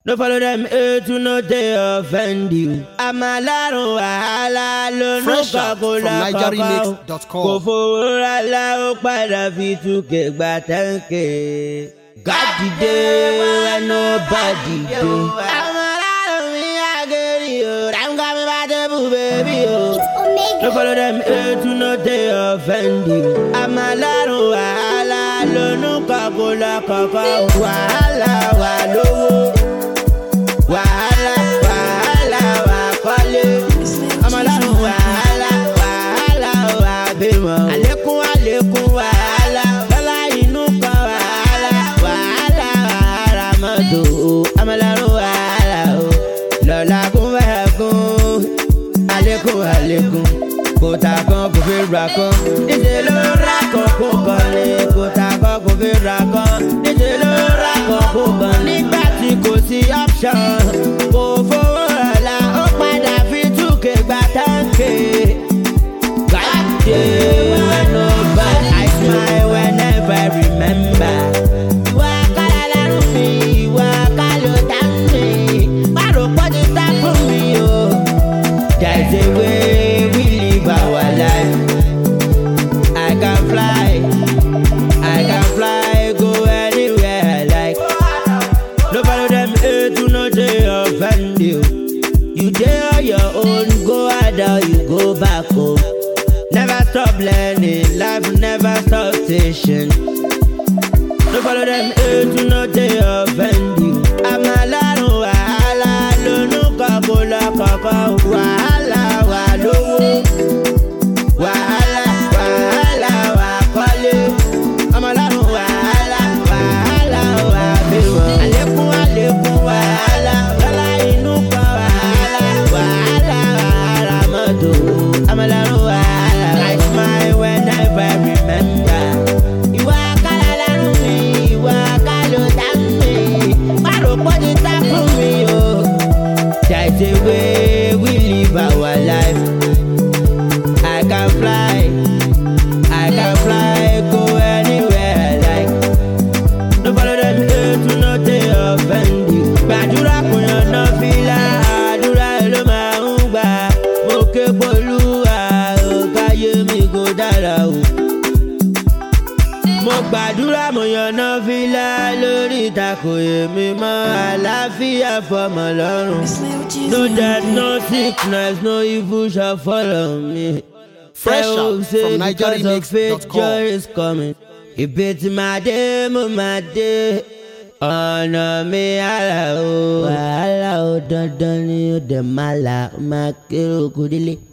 No follow them to no they offend you. I'm a laro wahala lo no kakola kakao. Kò fowó ra la ó padà fi túkè gba tẹ́ǹkè. God dìde when nobody do. I'm a laro mi ageri o. I'm coming back to boo baby o. No follow them to no they offend you. I'm a laro wahala lo no kakola kakao. Wahala wa lowo. Wahala, wahala, wakole. Amalaru wahala, wahala, wabimo. Alekun, alekun, wahala. Bala inu kan wahala, wahala, wahala moto. Amalaru wahala o. Lola kun wekun. Alekun, alekun. Kota kan kò fi ra kan. Níṣẹ́ ló ra kan kó kan ni. Kota kan kò fi ra kan. Níṣẹ́ ló ra kan kó kan ni. Nígbà tí kò sí option. Kò fowó ọ̀la ó padà fi túkè gba táǹkì. Gàdé when nobody I smile whenever I remember. Ìwà kálá lẹ́rù mi, ìwà kálọ̀ tá mi. Bárò pọ́jú tá fún mi o. There's a way we live our life. I can fly, go anywhere I like. No follow them to no they offend you. You dey on your own, go out or you go back home. Never stop learning, life never stop teaching. No follow them to no they offend you. I'm a laro wahala, lo no kakola kakao. Wahala wa lowo. Wahala, wahala, wakole. I'm a laro wahala, wahala, wabimo. Alekun, alekun, wahala. Bala inu kan wahala, wahala, wahala moto. I'm a laro wahala. I smile whenever I remember. Ìwà kálá lẹ́rù mi, ìwà kálọ̀ tá mi. Bárò pọ́jú tá fún mi o. There's a way we live our life. I can fly, go anywhere I like. No follow them to no they offend you. Gbàdúrà kò yànnà fìlà, àdúrà ló máa ń gbà. Mo ké polúwa, káyé mi kò dára o. Mo gbàdúrà mo yànnà fìlà lórí ìtàkùn èmi mọ́ àlàáfíà fọmọ lọ́rùn. No death, no sickness, no evil shall follow me. Fresh out from NigerianMix.com. Joy is coming. Ibi tí màá dé, mo máa dé. Ọ̀nà mi àlà o. Wàhálà o dandan ni ó dẹ̀ máa là. Ó máa kéré okùn délé.